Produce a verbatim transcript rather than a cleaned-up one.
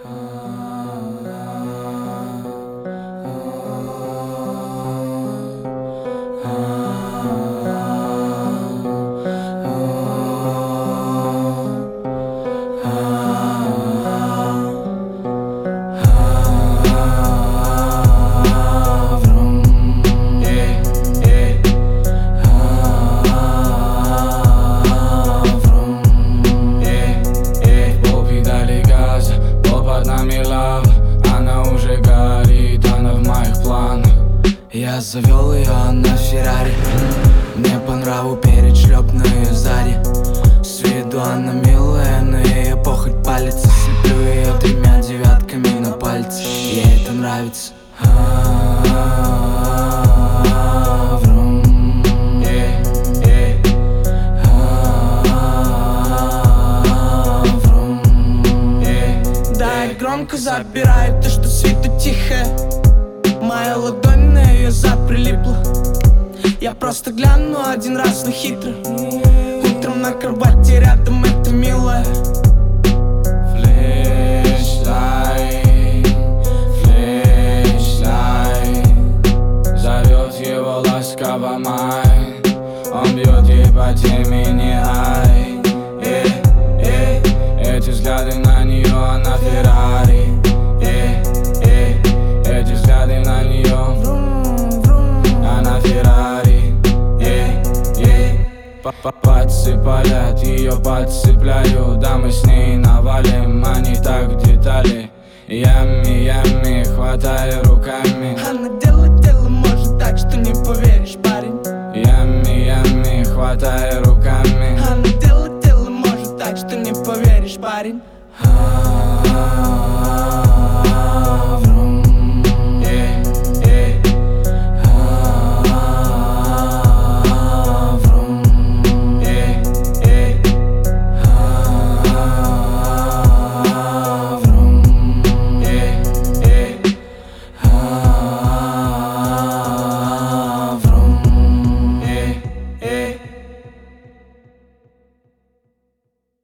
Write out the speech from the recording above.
Я завел ее на Феррари, мне по нраву перешлепну ее сзади. С виду она милая, но ее похоть палится. Слеплю ее тремя девятками на пальце, ей это нравится. Да, я громко забираю то, что с виду тихо. Моя ладонь на ее зад прилипла. Я просто гляну один раз, но хитро. Утром на кровати рядом это милая. Флешлайт, флешлайт, зовет его ласково май. Он бьет ей по темени ай. Эй, эй, эти взгляды на нее, она Феррари. Эй, эй, эти взгляды на нее, она Феррари. Эй, эй, пальцы палят, ее подцепляю. Да мы с ней навалим, они так детали. Ямми, ямми, хватай руками. Она делает дело, может так, что не поверишь, парень. Ямми, ямми, хватай руками. Она делает дело, может так, что не поверишь, парень. Vroom.